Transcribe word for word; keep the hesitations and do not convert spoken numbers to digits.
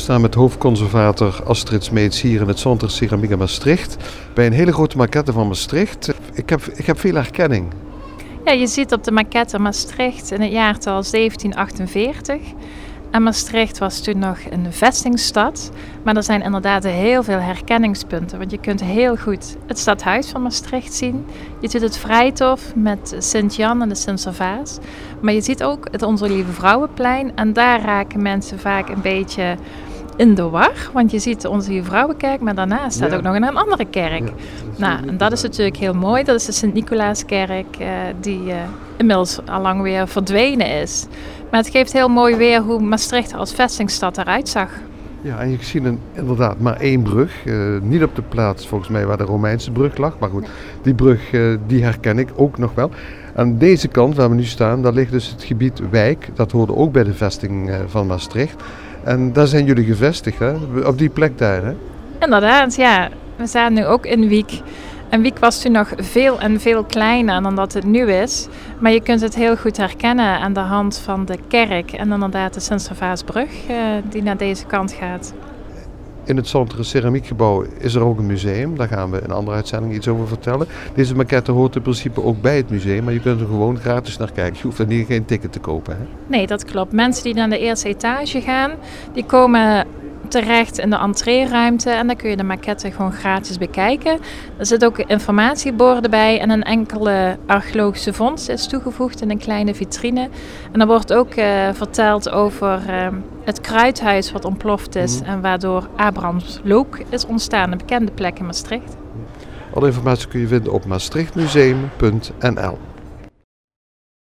staan met hoofdconservator Astrid Smeets hier in het Centre Ceramica Maastricht. Bij een hele grote maquette van Maastricht. Ik heb, ik heb veel herkenning. Ja, je ziet op de maquette Maastricht in het jaartal zeventien achtenveertig. En Maastricht was toen nog een vestingstad. Maar er zijn inderdaad heel veel herkenningspunten. Want je kunt heel goed het stadhuis van Maastricht zien. Je ziet het Vrijthof met Sint-Jan en de Sint-Servaas. Maar je ziet ook het Onze Lieve Vrouwenplein. En daar raken mensen vaak een beetje in de war. Want je ziet de Onze Lieve Vrouwenkerk, maar daarnaast staat Ja. ook nog een andere kerk. Ja, nou, en dat is natuurlijk heel mooi. Dat is de Sint-Nicolaaskerk uh, die uh, inmiddels allang weer verdwenen is. Maar het geeft heel mooi weer hoe Maastricht als vestingstad eruit zag. Ja, en je ziet een, inderdaad maar één brug. Uh, niet op de plaats volgens mij waar de Romeinse brug lag. Maar goed, die brug uh, die herken ik ook nog wel. Aan deze kant waar we nu staan, daar ligt dus het gebied Wijk. Dat hoorde ook bij de vesting uh, van Maastricht. En daar zijn jullie gevestigd, hè? Op die plek daar, hè? Inderdaad, ja. We staan nu ook in Wiek. En Wiek was toen nog veel en veel kleiner dan dat het nu is. Maar je kunt het heel goed herkennen aan de hand van de kerk en inderdaad de Sint-Servaasbrug uh, die naar deze kant gaat. In het Centre Ceramiekgebouw is er ook een museum. Daar gaan we in een andere uitzending iets over vertellen. Deze maquette hoort in principe ook bij het museum, maar je kunt er gewoon gratis naar kijken. Je hoeft er niet geen ticket te kopen, hè? Nee, dat klopt. Mensen die naar de eerste etage gaan, die komen terecht in de entreeruimte en dan kun je de maquette gewoon gratis bekijken. Er zitten ook informatieborden bij en een enkele archeologische vondst is toegevoegd in een kleine vitrine. En er wordt ook uh, verteld over uh, het kruidhuis wat ontploft is mm. en waardoor Abrahams Look is ontstaan, een bekende plek in Maastricht. Alle informatie kun je vinden op maastrichtmuseum punt n l.